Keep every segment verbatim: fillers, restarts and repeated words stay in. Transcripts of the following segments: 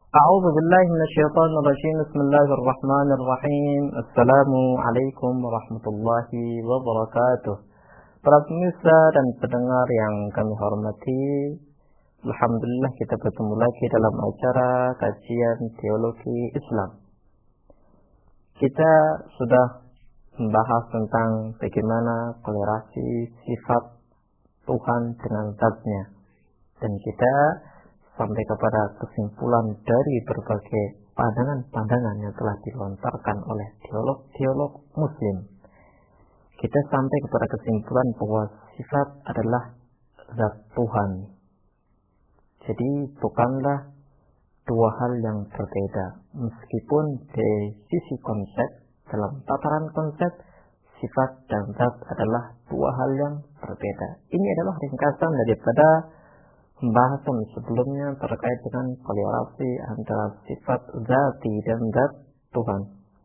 أعوذ بالله من الشيطان الرجيم. بسم الله الرحمن الرحيم. Assalamualaikum warahmatullahi wabarakatuh. Para pemirsa dan pendengar yang kami hormati, alhamdulillah kita bertemu lagi dalam acara kajian teologi Islam. Kita sudah membahas tentang bagaimana kolerasi sifat Tuhan dengan zatnya, dan kita sampai kepada kesimpulan dari berbagai pandangan-pandangan yang telah dilontarkan oleh teolog-teolog muslim. Kita sampai kepada kesimpulan bahwa sifat adalah zat Tuhan. Jadi bukanlah dua hal yang berbeda. Meskipun dari sisi konsep, dalam tataran konsep, sifat dan zat adalah dua hal yang berbeda. Ini adalah ringkasan daripada pembahasan sebelumnya terkait dengan kolerasi antara sifat zati dan zat Tuhan.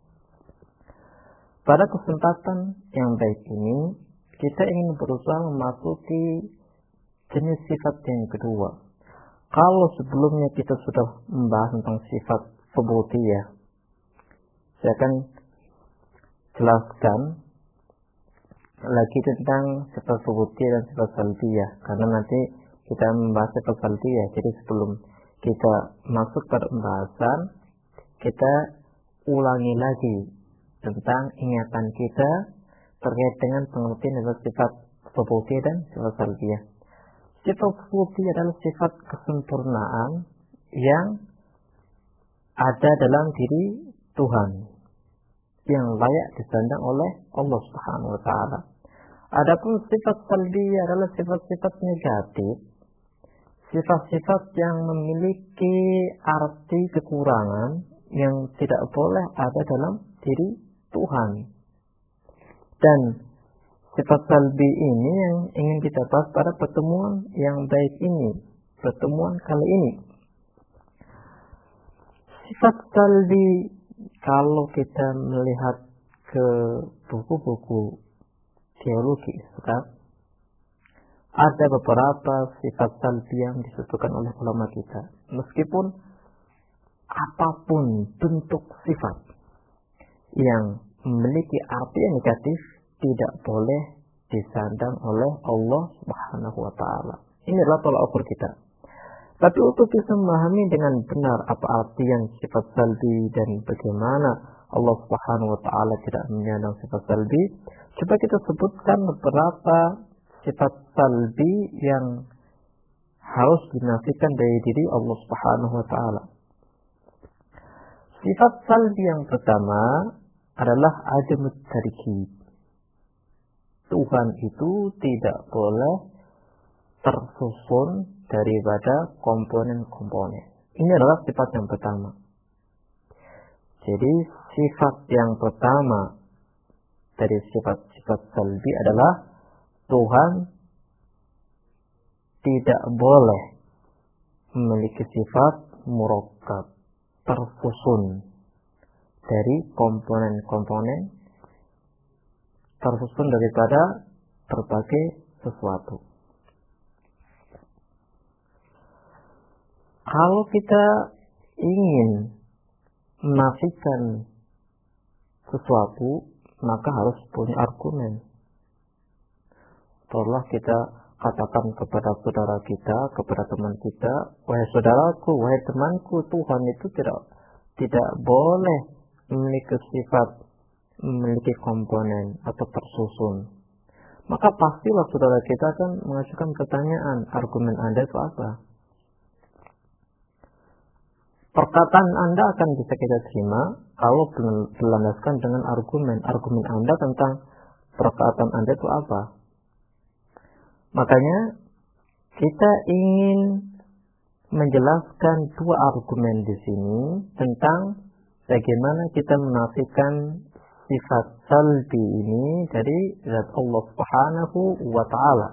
Pada kesempatan yang baik ini, kita ingin berusaha memasuki jenis sifat yang kedua. Kalau sebelumnya kita sudah membahas tentang sifat subutiyah, saya akan jelaskan lagi tentang sifat subutiyah dan sifat salbiyah, karena nanti kita membahas sifat salbiyah. Jadi sebelum kita masuk pada pembahasan, kita ulangi lagi tentang ingatan kita terkait dengan pengertian dari sifat subutiyah dan sifat salbiyah. Sifat subutiyah adalah sifat kesempurnaan yang ada dalam diri Tuhan, yang layak disandang oleh Allah Subhanahu wa taala. Adapun sifat salbiyah adalah sifat-sifat negatif, sifat-sifat yang memiliki arti kekurangan yang tidak boleh ada dalam diri Tuhan. Dan sifat salbi ini yang ingin kita bahas pada pertemuan yang baik ini, pertemuan kali ini. Sifat salbi, kalau kita melihat ke buku-buku teologi Islam, ada beberapa sifat salbi yang disebutkan oleh ulama kita. Meskipun apapun bentuk sifat yang memiliki arti yang negatif, tidak boleh disandang oleh Allah Subhanahu wa taala. Ini adalah tolak ukur kita. Tapi untuk bisa memahami dengan benar apa artian sifat salbi dan bagaimana Allah Subhanahu wa taala tidak menyandang sifat salbi, coba kita sebutkan beberapa sifat salbi yang harus dinafikan dari diri Allah Subhanahu wa taala. Sifat salbi yang pertama adalah adamut tarkib. Tuhan itu tidak boleh tersusun daripada komponen-komponen. Ini adalah sifat yang pertama. Jadi sifat yang pertama dari sifat-sifat salbi adalah Tuhan tidak boleh memiliki sifat murakkab, tersusun dari komponen-komponen, tersusun daripada berbagai sesuatu. Kalau kita ingin menafikan sesuatu, maka harus punya argumen. Setelah kita katakan kepada saudara kita, kepada teman kita, wahai saudaraku, wahai temanku, Tuhan itu tidak tidak boleh memiliki sifat, memiliki komponen atau tersusun. Maka pastilah saudara kita akan mengajukan pertanyaan, argumen Anda itu apa? Perkataan Anda akan bisa kita terima kalau berlandaskan dengan argumen. Argumen Anda tentang perkataan Anda itu apa? Makanya kita ingin menjelaskan dua argumen di sini tentang bagaimana kita menafikan sifat salbi ini dari zat Allah Subhanahu wa taala.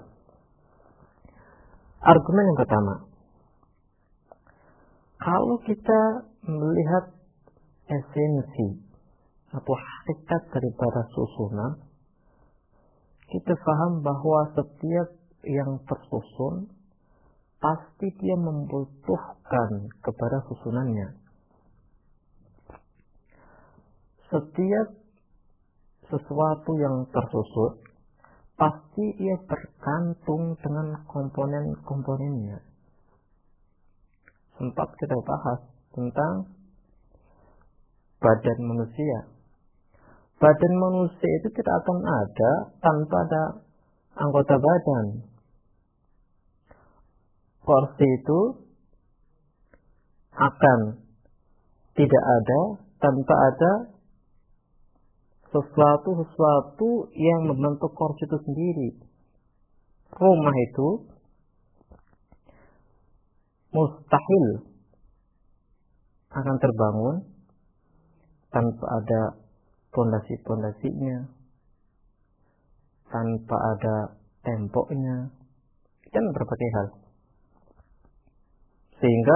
Argumen yang pertama, kalau kita melihat esensi atau hakikat daripada susunan, kita paham bahwa setiap yang tersusun pasti dia membutuhkan kepada susunannya. Setiap sesuatu yang tersusun pasti ia bergantung dengan komponen-komponennya. Sempat kita bahas tentang badan manusia. Badan manusia itu tidak akan ada tanpa ada anggota badan. Porsi itu akan tidak ada tanpa ada sesuatu-sesuatu yang membentuk kursi itu sendiri. Rumah itu mustahil akan terbangun tanpa ada pondasi-pondasinya, tanpa ada temboknya, dan berbagai hal. Sehingga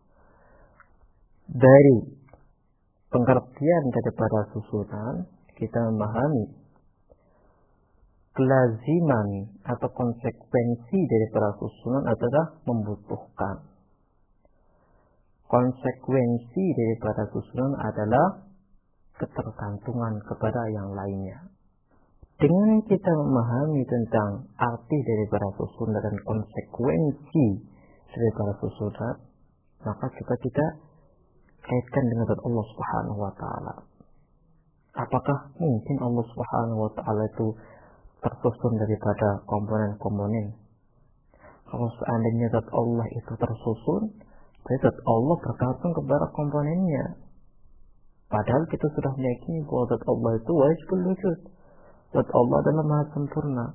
dari pengertian daripada susunan, kita memahami kelaziman atau konsekuensi daripada susunan adalah membutuhkan. Konsekuensi daripada susunan adalah ketergantungan kepada yang lainnya. Dengan kita memahami tentang arti daripada susunan dan konsekuensi daripada susunan, maka juga kita kaitkan dengan Allah Subhanahu wa taala. Apakah mungkin Allah Subhanahu wa taala itu tersusun daripada komponen-komponen? Kalau seandainya zat Allah itu tersusun, berarti zat Allah bergantung kepada komponennya. Padahal kita sudah meyakini bahwa zat Allah itu wajibul wujud. Zat Allah adalah maha sempurna.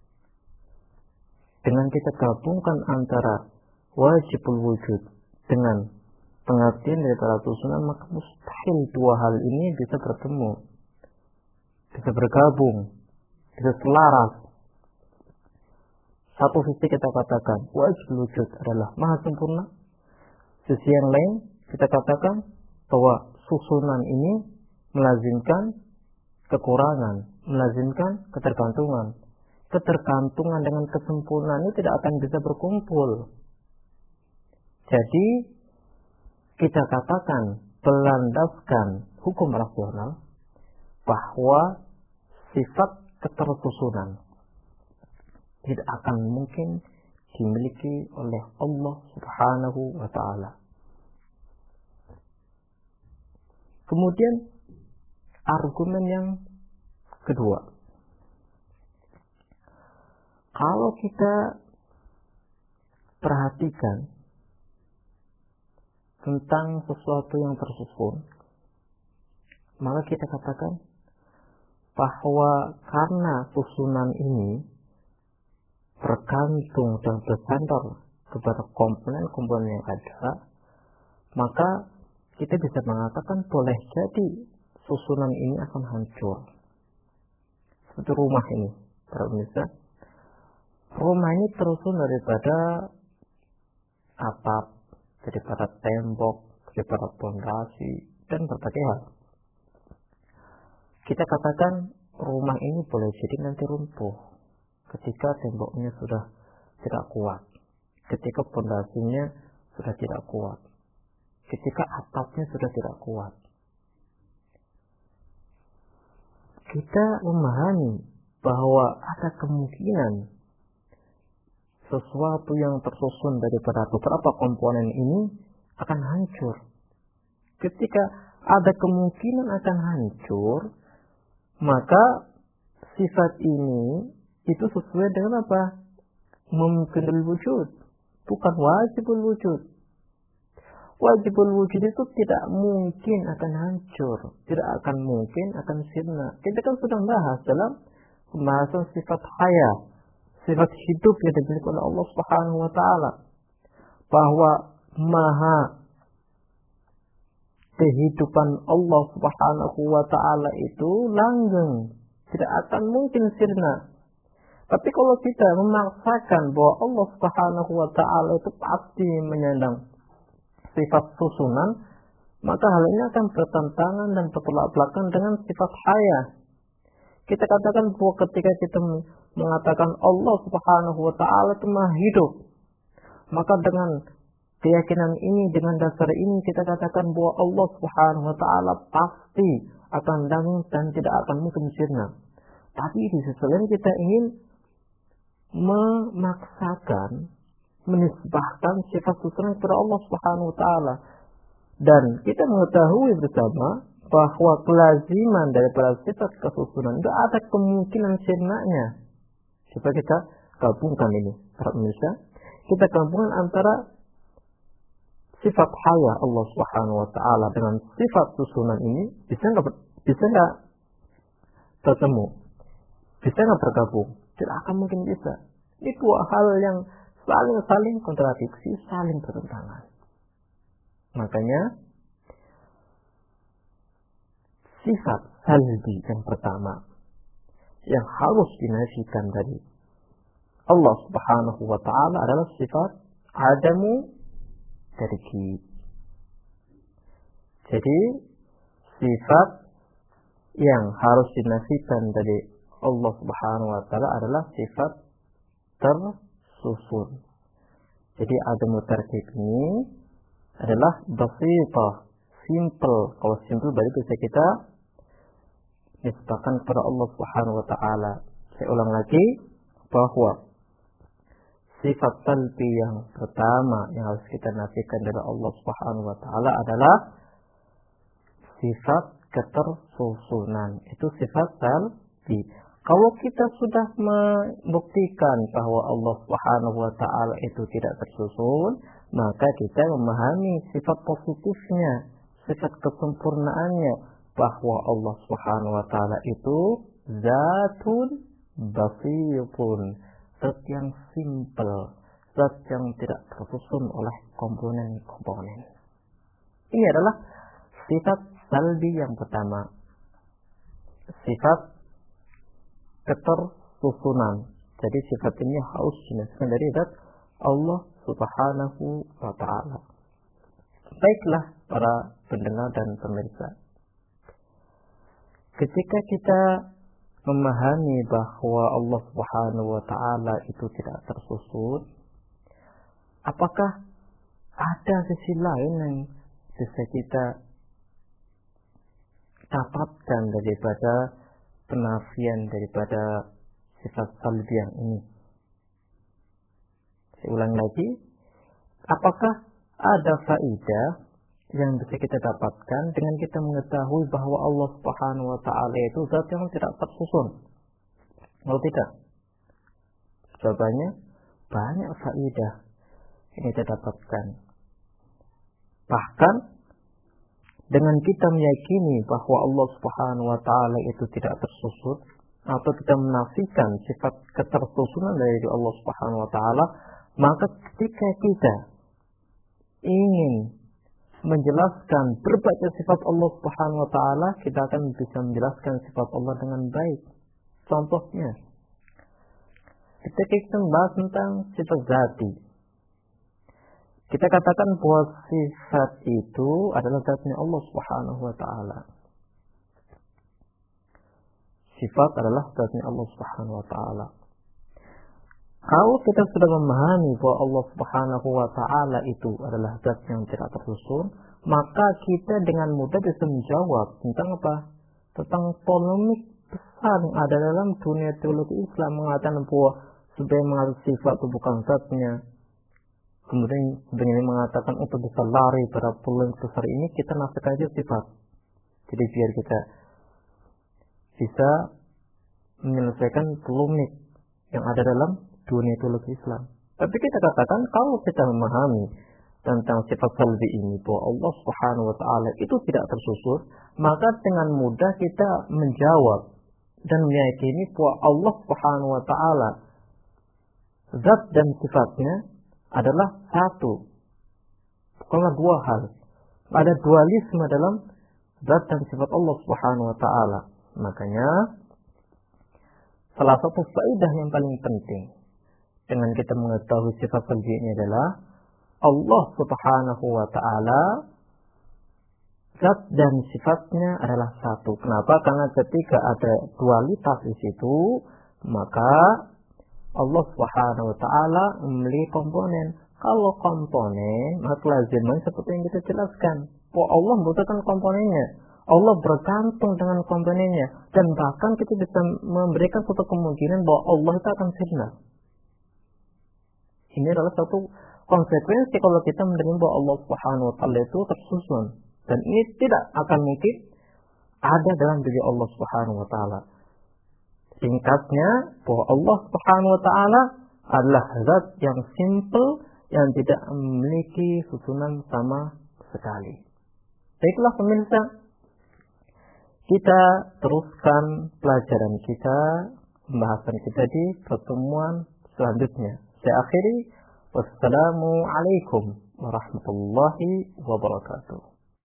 Dengan kita gabungkan antara wajibul wujud dengan pengertian daripada susunan, maka mustahil dua hal ini bisa bertemu, bisa bergabung, bisa selaras. Satu sisi kita katakan wajibul wujud adalah maha sempurna, sisi yang lain kita katakan bahwa susunan ini melazimkan kekurangan, melazimkan ketergantungan. Ketergantungan dengan kesempurnaan ini tidak akan bisa berkumpul. Jadi kita katakan berlandaskan hukum rasional bahwa sifat ketersusunan tidak akan mungkin dimiliki oleh Allah Subhanahu wa taala. Kemudian argumen yang kedua, kalau kita perhatikan tentang sesuatu yang tersusun, maka kita katakan bahwa karena susunan ini bergantung dan bersandar kepada komponen-komponen yang ada, maka kita bisa mengatakan boleh jadi susunan ini akan hancur. Seperti rumah ini, para pemirsa. Rumah ini tersusun daripada atap, daripada tembok, daripada pondasi, dan berbagai hal. Kita katakan rumah ini boleh jadi nanti runtuh ketika temboknya sudah tidak kuat, ketika pondasinya sudah tidak kuat, ketika atapnya sudah tidak kuat. Kita memahami bahwa ada kemungkinan sesuatu yang tersusun daripada beberapa komponen ini akan hancur. Ketika ada kemungkinan akan hancur, maka sifat ini itu sesuai dengan apa? Mumkinul wujud, bukan wajibul wujud. Wajibul wujud itu tidak mungkin akan hancur, tidak akan mungkin akan sirna. Kita kan sudah bahas dalam pembahasan sifat haya, sifat hidup yang dimiliki oleh Allah Subhanahu wa taala, bahwa maha kehidupan Allah Subhanahu wa taala itu langgeng, tidak akan mungkin sirna. Tapi kalau kita memaksakan bahwa Allah Subhanahu wa taala itu pasti menyandang sifat susunan, maka hal ini akan bertentangan dan bertolak belakang dengan sifat haya. Kita katakan bahwa ketika kita mengatakan Allah Subhanahu wa taala itu maha hidup, Maka dengan keyakinan ini, dengan dasar ini kita katakan bahwa Allah Subhanahu wa taala pasti akan datang dan tidak akan mungkin sirna. Tapi di sisi lain kita ingin memaksakan, menisbahkan sifat susunan kepada Allah Subhanahu wa taala. Dan kita mengetahui bersama bahwa kelaziman daripada sifat kesusunan itu ada kemungkinan sirnanya. Coba kita gabungkan ini, para Indonesia. Kita gabungkan antara sifat haya Allah Subhanahu wa taala dengan sifat susunan ini bisa enggak bisa enggak bertemu? Bisa enggak bergabung? Tidak akan mungkin bisa. Ini dua hal yang saling-saling kontradiksi, saling bertentangan. Makanya sifat salbi yang pertama yang harus dinafikan dari Allah Subhanahu wa taala adalah sifat adamu terkib. Jadi sifat yang harus dinafikan dari Allah Subhanahu wa taala adalah sifat tersusun. Jadi adamu terkib ini adalah basitah, simple. Kalau simple berarti bisa kita nisbahkan kepada Allah Subhanahu wa taala. Saya ulang lagi bahwa sifat salbi yang pertama yang harus kita nafikan dari Allah Subhanahu wa taala adalah sifat ketersusunan. Itu sifat salbi. Kalau kita sudah membuktikan bahwa Allah Subhanahu wa taala itu tidak tersusun, maka kita memahami sifat positifnya, sifat kesempurnaannya, bahwa Allah Subhanahu wa taala itu zatun basitun, zat yang simple, zat yang tidak tersusun oleh komponen-komponen. Ini adalah sifat salbi yang pertama, sifat ketersusunan. Jadi sifat ini harus dinafikan dari zat Allah Subhanahu wa taala. Baiklah para pendengar dan pemirsa, ketika kita memahami bahwa Allah Subhanahu wa taala itu tidak tersusun, apakah ada sisi lain yang bisa kita dapatkan daripada penafian daripada sifat salbiah ini? Saya ulang lagi, apakah ada faedah yang bisa kita dapatkan dengan kita mengetahui bahwa Allah Subhanahu wa taala itu zat yang tidak tersusun? Kalau tidak, jawabannya banyak faedah yang kita dapatkan. Bahkan dengan kita meyakini bahwa Allah Subhanahu wa taala itu tidak tersusun, atau kita menafikan sifat ketersusunan dari Allah Subhanahu wa taala, maka ketika kita ingin menjelaskan berbagai sifat Allah Subhanahu wa taala, kita akan bisa menjelaskan sifat Allah dengan baik. Contohnya, ketika kita membahas tentang sifat zati, kita katakan bahwa sifat itu adalah zatnya Allah Subhanahu wa taala. Sifat adalah zatnya Allah Subhanahu wa taala. Kalau kita sudah memahami bahwa Allah Subhanahu wa taala itu adalah zat yang tidak tersusun, maka kita dengan mudah bisa menjawab tentang apa? Tentang polemik besar yang ada dalam dunia teologi Islam, mengatakan bahwa sebagai mengatakan sifat itu bukan zatnya. Kemudian dengan mengatakan untuk bisa lari pada polemik besar ini, kita nafikan aja sifat. Jadi biar kita bisa menyelesaikan polemik yang ada dalam dunia teologi Islam. Tapi kita katakan kalau kita memahami tentang sifat salbi ini bahwa Allah Subhanahu wa taala itu tidak tersusun, maka dengan mudah kita menjawab dan meyakini bahwa Allah Subhanahu wa taala zat dan sifatnya adalah satu, bukanlah dua hal. Ada dualisme dalam zat dan sifat Allah Subhanahu wa taala. Makanya salah satu faedah yang paling penting dengan kita mengetahui sifat salbi ini adalah Allah Subhanahu wa taala zat dan sifatnya adalah satu. Kenapa? Karena ketika ada dualitas di situ, maka Allah Subhanahu wa taala memiliki komponen. Kalau komponen, maka lazimnya seperti yang kita jelaskan. Bahwa Allah membutuhkan komponennya. Allah bergantung dengan komponennya. Dan bahkan kita bisa memberikan suatu kemungkinan bahwa Allah itu akan sirna. Ini adalah satu konsekuensi kalau kita menerima bahwa Allah Subhanahu wa taala itu tersusun. Dan ini tidak akan mungkin ada dalam diri Allah Subhanahu wa taala. Singkatnya, bahwa Allah Subhanahu wa taala adalah zat yang simple yang tidak memiliki susunan sama sekali. Baiklah pemirsa, kita teruskan pelajaran kita, pembahasan kita di pertemuan selanjutnya. Saya akhiri, wassalamualaikum warahmatullahi wabarakatuh.